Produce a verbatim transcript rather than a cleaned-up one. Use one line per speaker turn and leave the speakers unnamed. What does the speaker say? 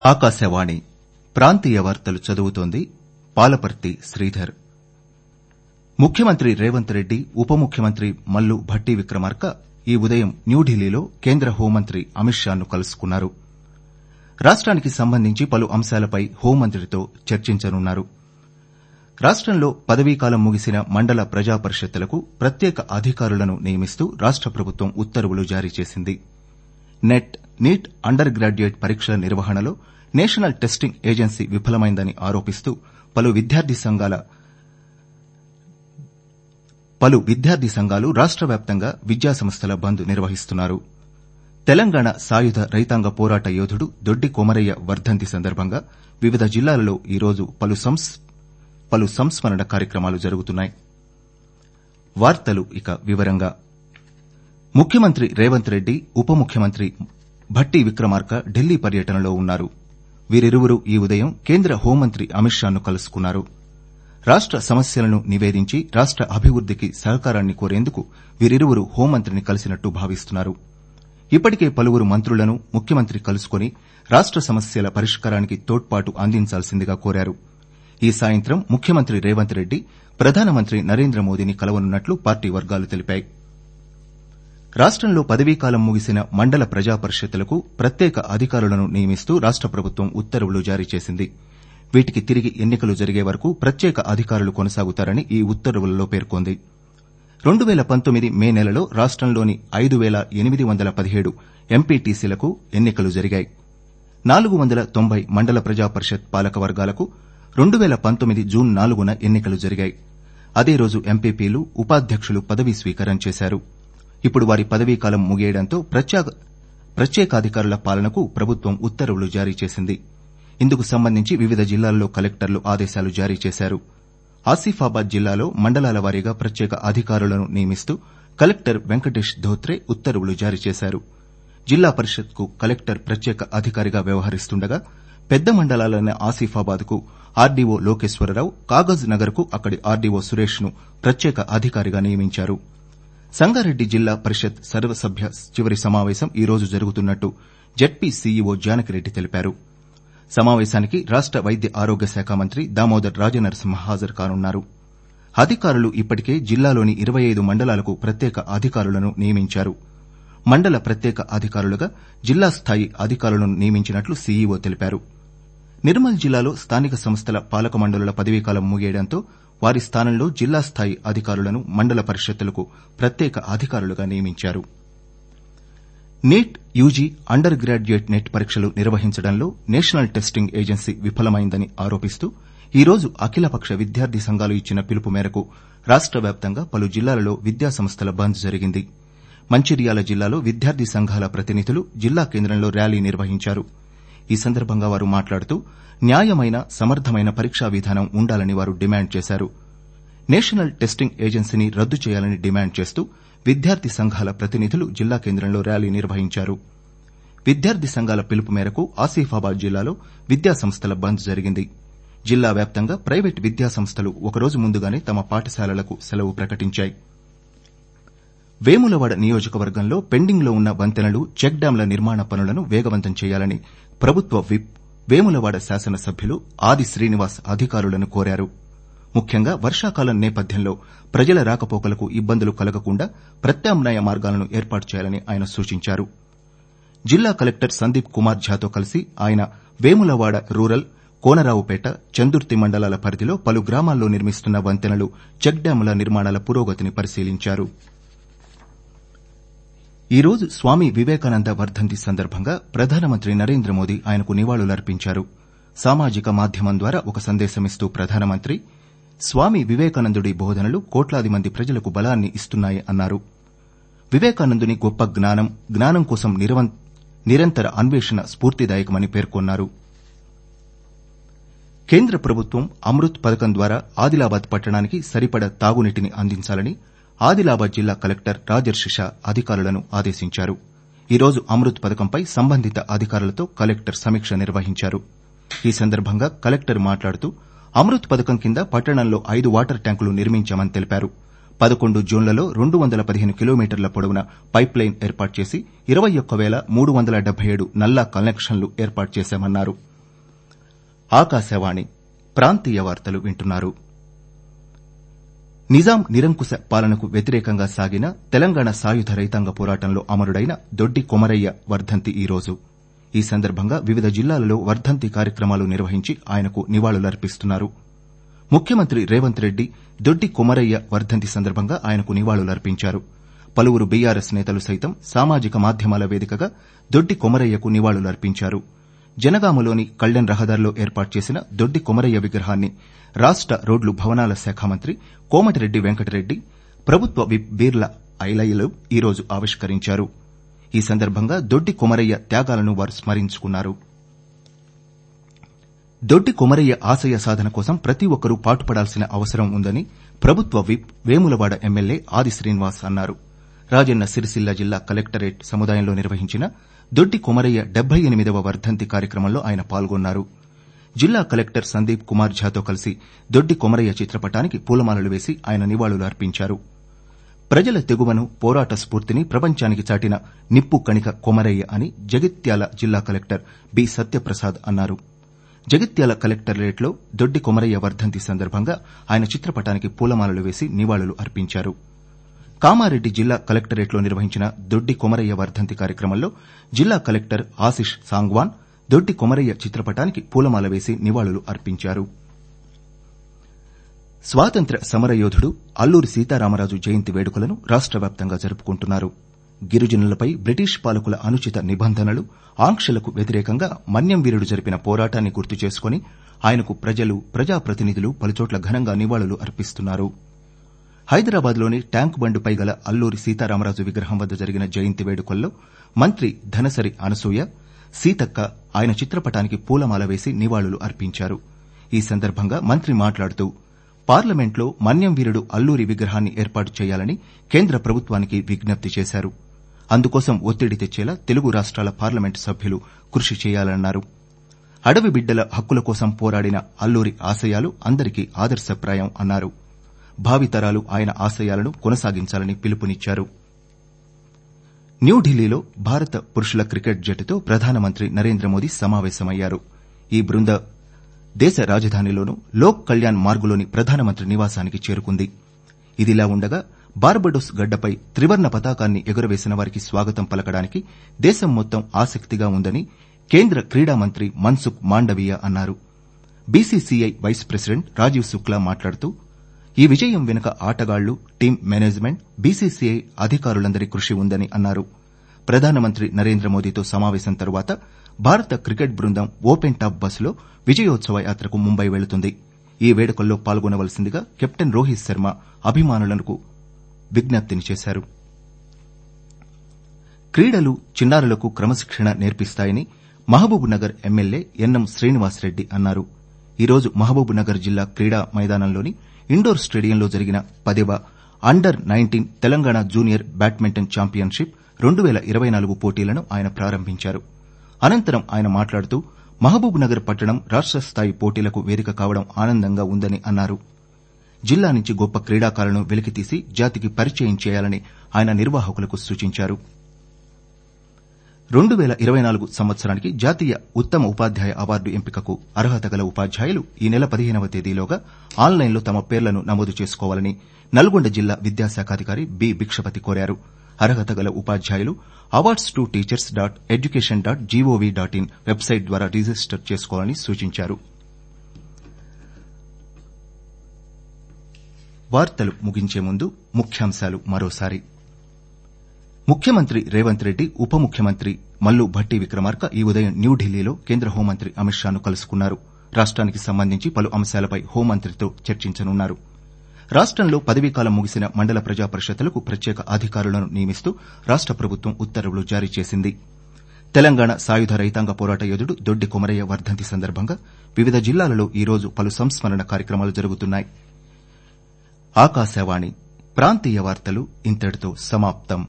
ఆకాశవాణి ప్రాంతీయ వార్తలు చదువుతోంది పాలపర్తి శ్రీధర్. ముఖ్యమంత్రి రేవంత్ రెడ్డి ఉప ముఖ్యమంత్రి మల్లు భట్టి విక్రమార్క ఈ ఉదయం న్యూఢిల్లీలో కేంద్ర హోంమంత్రి అమిత్ షాను కలుసుకున్నారు. రాష్టానికి సంబంధించి పలు అంశాలపై హోంమంత్రితో చర్చించనున్నారు. రాష్టంలో పదవీకాలం ముగిసిన మండల ప్రజా పరిషత్తులకు ప్రత్యేక అధికారులను నియమిస్తూ రాష్ట ప్రభుత్వం ఉత్తర్వులు జారీ చేసింది. నెట్, నీట్ అండర్ గ్రాడ్యుయేట్ పరీక్షల నిర్వహణలో నేషనల్ టెస్టింగ్ ఏజెన్సీ విఫలమైందని ఆరోపిస్తూ పలు విద్యార్థి సంఘాల పలు విద్యార్థి సంఘాలు రాష్ట వ్యాప్తంగా విద్యాసంస్థల బంద్ నిర్వహిస్తున్నారు. తెలంగాణ సాయుధ రైతాంగ పోరాట యోధుడు దొడ్డి కొమరయ్య వర్దంతి సందర్భంగా వివిధ జిల్లాలలో ఈరోజు పలు పలు సంస్మరణ కార్యక్రమాలు జరుగుతున్నాయి. ముఖ్యమంత్రి రేవంత్ రెడ్డి ఉప ముఖ్యమంత్రి భట్టి విక్రమార్క ఢిల్లీ పర్యటనలో ఉన్నారు. వీరిరువురు ఈ ఉదయం కేంద్ర హోంమంత్రి అమిత్ షాను కలుసుకున్నారు. రాష్ట సమస్యలను నివేదించి రాష్ట అభివృద్దికి సహకారాన్ని కోరేందుకు వీరిరువురు హోంమంత్రిని కలిసినట్టు భావిస్తున్నారు. ఇప్పటికే పలువురు మంత్రులను ముఖ్యమంత్రి కలుసుకుని రాష్ట సమస్యల పరిష్కారానికి తోడ్పాటు అందించాల్సిందిగా కోరారు. ఈ సాయంత్రం ముఖ్యమంత్రి రేవంత్ రెడ్డి ప్రధానమంత్రి నరేంద్ర మోదీని కలవనున్నట్లు పార్టీ వర్గాలు తెలిపాయి. రాష్టంలో పదవీకాలం ముగిసిన మండల ప్రజా పరిషత్తులకు ప్రత్యేక అధికారులను నియమిస్తూ రాష్ట ప్రభుత్వం ఉత్తర్వులు జారీ చేసింది. వీటికి తిరిగి ఎన్నికలు జరిగే వరకు ప్రత్యేక అధికారులు కొనసాగుతారని ఈ ఉత్తర్వులలో పేర్కొంది. రెండు పేల పంతొమ్మిది మే నెలలో రాష్టంలోని ఐదు పేల ఎనిమిది వందల పదిహేడు ఎంపీటీసీలకు ఎన్నికలు జరిగాయి. నాలుగు వందల తొంభై మండల ప్రజా పరిషత్ పాలక వర్గాలకు రెండు పేల పంతొమ్మిది జూన్ నాలుగున ఎన్నికలు జరిగాయి. అదే రోజు ఎంపీపీలు, ఉపాధ్యకులు పదవీ స్వీకారం చేశారు. ఇప్పుడు వారి పదవీకాలం ముగియడంతో ప్రత్యేకాధికారుల పాలనకు ప్రభుత్వం ఉత్తర్వులు జారీ చేసింది. ఇందుకు సంబంధించి వివిధ జిల్లాల్లో కలెక్టర్లు ఆదేశాలు జారీ చేశారు. ఆసిఫాబాద్ జిల్లాలో మండలాల వారీగా ప్రత్యేక అధికారులను నియమిస్తూ కలెక్టర్ వెంకటేష్ ధోత్రే ఉత్తర్వులు జారీ చేశారు. జిల్లా పరిషత్కు కలెక్టర్ ప్రత్యేక అధికారిగా వ్యవహరిస్తుండగా పెద్ద మండలాలైన ఆసిఫాబాద్ కు ఆర్డీఓ లోకేశ్వరరావు, కాగజ్ నగర్ కు అక్కడి ఆర్డీఓ సురేష్ ను ప్రత్యేక అధికారిగా నియమించారు. సంగారెడ్డి జిల్లా పరిషత్ సర్వసభ్య చివరి సమావేశం ఈ రోజు జరుగుతున్నట్టు జెడ్పీ సీఈఓ జానకిరెడ్డి తెలిపారు. సమావేశానికి రాష్ట వైద్య ఆరోగ్య శాఖ మంత్రి దామోదర్ రాజనరసింహ హాజరు కానున్నారు. అధికారులు ఇప్పటికే జిల్లాలోని ఇరవై ఐదు మండలాలకు ప్రత్యేక అధికారులను నియమించారు. మండల ప్రత్యేక అధికారులుగా జిల్లా స్థాయి అధికారులను నియమించినట్లు సీఈఓ తెలిపారు. నిర్మల్ జిల్లాలో స్థానిక సంస్థల పాలక మండలుల పదవీకాలం ముగియడంతో వారి స్థానంలో జిల్లా స్థాయి అధికారులను మండల పరిషత్తులకు ప్రత్యేక అధికారులుగా నియమించారు. NEET, UG, undergraduate NET పరీక్షలు నిర్వహించడంలో నేషనల్ టెస్టింగ్ ఏజెన్సీ విఫలమైందని ఆరోపిస్తూ ఈ రోజు అఖిలపక్ష విద్యార్థి సంఘాలు ఇచ్చిన పిలుపు మేరకు రాష్ట వ్యాప్తంగా పలు జిల్లాలలో విద్యాసంస్థల బంద్ జరిగింది. మంచిర్యాల జిల్లాలో విద్యార్థి సంఘాల ప్రతినిధులు జిల్లా కేంద్రంలో ర్యాలీ నిర్వహించారు. ఈ సందర్భంగా వారు మాట్లాడుతూ న్యాయమైన, సమర్థమైన పరీక్షా విధానం ఉండాలని వారు డిమాండ్ చేశారు. నేషనల్ టెస్టింగ్ ఏజెన్సీని రద్దు చేయాలని డిమాండ్ చేస్తూ విద్యార్థి సంఘాల ప్రతినిధులు జిల్లా కేంద్రంలో ర్యాలీ నిర్వహించారు. విద్యార్థి సంఘాల పిలుపు మేరకు ఆసిఫాబాద్ జిల్లాలో విద్యాసంస్థల బంద్ జరిగింది. జిల్లా వ్యాప్తంగా ప్రైవేటు విద్యాసంస్థలు ఒకరోజు ముందుగానే తమ పాఠశాలలకు సెలవు ప్రకటించాయి. వేములవాడ నియోజకవర్గంలో పెండింగ్లో ఉన్న వంతెనలు, చెక్ డ్యాంల నిర్మాణ పనులను వేగవంతం చేయాలని ప్రభుత్వ విప్ వేములవాడ శాసనసభ్యులు ఆది శ్రీనివాస్ అధికారులను కోరారు. ముఖ్యంగా వర్షాకాలం నేపథ్యంలో ప్రజల రాకపోకలకు ఇబ్బందులు కలగకుండా ప్రత్యామ్నాయ మార్గాలను ఏర్పాటు చేయాలని ఆయన సూచించారు. జిల్లా కలెక్టర్ సందీప్ కుమార్ ఝాతో కలిసి ఆయన వేములవాడ రూరల్, కోనరావుపేట, చందుర్తి మండలాల పరిధిలో పలు గ్రామాల్లో నిర్మిస్తున్న వంతెనలు, చెక్ డ్యాంల నిర్మాణాల పురోగతిని పరిశీలించారు. ఈ రోజు స్వామి వివేకానంద వర్దంతి సందర్భంగా ప్రధానమంత్రి నరేంద్ర మోదీ ఆయనకు నివాళులర్పించారు. సామాజిక మాధ్యమం ద్వారా ఒక సందేశమిస్తూ ప్రధానమంత్రి స్వామి వివేకానందుడి బోధనలు కోట్లాది మంది ప్రజలకు బలాన్ని ఇస్తున్నాయి అన్నారు. వివేకానందుని గొప్ప జ్ఞానం, జ్ఞానం కోసం నిరంతర అన్వేషణ స్ఫూర్తిదాయకమని పేర్కొన్నారు. కేంద్ర ప్రభుత్వం అమృత్ పథకం ద్వారా ఆదిలాబాద్ పట్టణానికి సరిపడ తాగునీటిని అందించాలని ఆదిలాబాద్ జిల్లా కలెక్టర్ రాజర్షి షా అధికారులను ఆదేశించారు. ఈ రోజు అమృత్ పథకంపై సంబంధిత అధికారులతో కలెక్టర్ సమీక్ష నిర్వహించారు. ఈ సందర్భంగా కలెక్టర్ మాట్లాడుతూ అమృత్ పథకం కింద పట్టణంలో ఐదు వాటర్ ట్యాంకులు నిర్మించామని తెలిపారు. పదకొండు జోన్లలో రెండు వందల పదిహేను కిలోమీటర్ల పొడవున పైప్ లైన్ ఏర్పాటు చేసి ఇరవై ఒక్క పేల మూడు వందల డెబ్బై ఏడు నల్లా కనెక్షన్లు ఏర్పాటు చేశామన్నారు. ఆకాశవాణి ప్రాంతీయ వార్తలు వింటున్నారు. నిజాం నిరంకుశ పాలనకు వ్యతిరేకంగా సాగిన తెలంగాణ సాయుధ రైతాంగ పోరాటంలో అమరుడైన దొడ్డి కొమరయ్య వర్దంతి ఈ రోజు. ఈ సందర్భంగా వివిధ జిల్లాలలో వర్దంతి కార్యక్రమాలు నిర్వహించి ఆయనకు నివాళులర్పిస్తున్నారు. ముఖ్యమంత్రి రేవంత్ రెడ్డి దొడ్డి కొమరయ్య వర్దంతి సందర్భంగా ఆయనకు నివాళులర్పించారు. పలువురు బీఆర్ఎస్ నేతలు సైతం సామాజిక మాధ్యమాల వేదికగా దొడ్డి కొమరయ్యకు నివాళులర్పించారు. జనగామలోని కళ్యాణ్ రహదారిలో ఏర్పాటు చేసిన దొడ్డి కొమరయ్య విగ్రహాన్ని రాష్ట రోడ్లు భవనాల శాఖ మంత్రి కోమటిరెడ్డి వెంకటరెడ్డి, ప్రభుత్వ విప్ బీర్ల ఐలయ్యలు ఈరోజు ఆవిష్కరించారు. ఈ సందర్భంగా దొడ్డి కొమరయ్య త్యాగాలను వారు స్మరించుకున్నారు. దొడ్డి కొమరయ్య ఆశయ సాధన కోసం ప్రతి ఒక్కరూ పాటుపడాల్సిన అవసరం ఉందని ప్రభుత్వ విప్ వేములవాడ ఎమ్మెల్యే ఆది శ్రీనివాస్ అన్నారు. రాజన్న సిరిసిల్ల జిల్లా కలెక్టరేట్ సముదాయంలో నిర్వహించిన దొడ్డి కొమరయ్య డెబ్బై ఎనిమిదవ వర్దంతి కార్యక్రమంలో ఆయన పాల్గొన్నారు. జిల్లా కలెక్టర్ సందీప్ కుమార్ ఝాతో కలిసి దొడ్డి కొమరయ్య చిత్రపటానికి పూలమాలలు వేసి ఆయన నివాళులు అర్పించారు. ప్రజల తెగువను, పోరాట స్ఫూర్తిని ప్రపంచానికి చాటిన నిప్పు కణిక కొమరయ్య అని జగిత్యాల జిల్లా కలెక్టర్ బి సత్యప్రసాద్ అన్నారు. జగిత్యాల కలెక్టరేట్లో దొడ్డి కొమరయ్య వర్దంతి సందర్భంగా ఆయన చిత్రపటానికి పూలమాలలు వేసి నివాళులు అర్పించారు. కామారెడ్డి జిల్లా కలెక్టరేట్లో నిర్వహించిన దొడ్డి కొమరయ్య వర్దంతి కార్యక్రమంలో జిల్లా కలెక్టర్ ఆశిష్ సాంగ్వాన్ దొడ్డి కొమరయ్య చిత్రపటానికి పూలమాల వేసి నివాళులు అర్పించారు. స్వాతంత్ర్య సమరయోధుడు అల్లూరి సీతారామరాజు జయంతి వేడుకలను రాష్ట వ్యాప్తంగా జరుపుకుంటున్నారు. గిరిజనులపై బ్రిటిష్ పాలకుల అనుచిత నిబంధనలు, ఆంక్షలకు వ్యతిరేకంగా మన్యం వీరుడు జరిపిన పోరాటాన్ని గుర్తు చేసుకుని ఆయనకు ప్రజలు, ప్రజాప్రతినిధులు పలుచోట్ల ఘనంగా నివాళులు అర్పిస్తున్నారు. హైదరాబాద్లోని ట్యాంక్ బండ్పై గల అల్లూరి సీతారామరాజు విగ్రహం వద్ద జరిగిన జయంతి వేడుకల్లో మంత్రి ధనసరి అనసూయ, సీతక్క ఆయన చిత్రపటానికి పూలమాల వేసి నివాళులు అర్పించారు. ఈ సందర్భంగా మంత్రి మాట్లాడుతూ పార్లమెంట్లో మన్యం వీరుడు అల్లూరి విగ్రహాన్ని ఏర్పాటు చేయాలని కేంద్ర ప్రభుత్వానికి విజ్ఞప్తి చేశారు. అందుకోసం ఒత్తిడి తెచ్చేలా తెలుగు రాష్ట్రాల పార్లమెంటు సభ్యులు కృషి చేయాలన్నారు. అడవి బిడ్డల హక్కుల కోసం పోరాడిన అల్లూరి ఆశయాలు అందరికీ ఆదర్శప్రాయం అన్నారు. భావితరాలు ఆయన ఆశయాలను కొనసాగించాలని పిలుపునిచ్చారు. న్యూఢిల్లీలో భారత పురుషుల క్రికెట్ జట్టుతో ప్రధానమంత్రి నరేంద్ర మోదీ సమావేశమయ్యారు. ఈ బృందం దేశ రాజధానిలోని లోక్ కళ్యాణ్ మార్గులోని ప్రధానమంత్రి నివాసానికి చేరుకుంది. ఇదిలా ఉండగా బార్బడోస్ గడ్డపై త్రివర్ణ పతాకాన్ని ఎగురవేసిన వారికి స్వాగతం పలకడానికి దేశం మొత్తం ఆసక్తిగా ఉందని కేంద్ర క్రీడా మంత్రి మన్సుఖ్ మాండవీయ అన్నారు. BCCI vice president Rajiv Shukla మాట్లాడుతూ ఈ విజయం వెనుక ఆటగాళ్లు, టీం మేనేజ్మెంట్, బీసీసీఐ అధికారులందరి కృషి ఉందని అన్నారు. ప్రధానమంత్రి నరేంద్ర మోదీతో సమావేశం తరువాత భారత క్రికెట్ బృందం ఓపెన్ టాప్ బస్సులో విజయోత్సవ యాత్రకు ముంబై వెళుతుంది. ఈ వేడుకల్లో పాల్గొనవలసిందిగా కెప్టెన్ రోహిత్ శర్మ అభిమానులకు విజ్ఞప్తిని చేశారు. క్రీడలు చిన్నారులకు క్రమశిక్షణ నేర్పిస్తాయని Mahabubnagar MLA N M Srinivasa Reddy అన్నారు. ఈరోజు మహబూబ్ నగర్ జిల్లా క్రీడా మైదానంలోని ఇండోర్ స్టేడియంలో జరిగిన పదవ under nineteen Telangana junior badminton championship రెండు పేల ఇరవై నాలుగు పోటీలను ఆయన ప్రారంభించారు. అనంతరం ఆయన మాట్లాడుతూ మహబూబ్ నగర్ పట్టణం రాష్ట స్థాయి పోటీలకు వేదిక కావడం ఆనందంగా ఉందని అన్నారు. జిల్లా నుంచి గొప్ప క్రీడాకారులను వెలికితీసి జాతికి పరిచయం చేయాలని ఆయన నిర్వాహకులకు సూచించారు. రెండు పేల ఇరవై నాలుగు సంవత్సరానికి జాతీయ ఉత్తమ ఉపాధ్యాయ అవార్డు ఎంపికకు అర్హత గల ఉపాధ్యాయులు ఈ నెల పదిహేనవ తేదీలోగా ఆన్లైన్లో తమ పేర్లను నమోదు చేసుకోవాలని నల్గొండ జిల్లా విద్యాశాఖాధికారి బి భిక్షపతి కోరారు. అర్హత గల ఉపాధ్యాయులు awards to teachers dot education dot GOV dot in website ద్వారా రిజిస్టర్ చేసుకోవాలని సూచించారు. వార్తలు ముగించే ముందు ముఖ్యాంశాలు మరోసారి. ముఖ్యమంత్రి రేవంత్ రెడ్డి, ఉప ముఖ్యమంత్రి మల్లు భట్టి విక్రమార్క ఈ ఉదయం న్యూఢిల్లీలో కేంద్ర హోంమంత్రి అమిత్ షాను కలుసుకున్నారు. రాష్ట్రానికి సంబంధించి పలు అంశాలపై హోంమంత్రితో చర్చించనున్నారు. రాష్టంలో పదవీకాలం ముగిసిన మండల ప్రజా పరిషత్తులకు ప్రత్యేక అధికారులను నియమిస్తూ రాష్ట ప్రభుత్వం ఉత్తర్వులు జారీ చేసింది. తెలంగాణ సాయుధ రైతాంగ పోరాట యోధుడు దొడ్డి కొమరయ్య వర్దంతి సందర్భంగా వివిధ జిల్లాలలో ఈరోజు పలు సంస్మరణ కార్యక్రమాలు జరుగుతున్నాయి. ఆకాశవాణి ప్రాంతీయ వార్తలు ఇంతటితో సమాప్తం.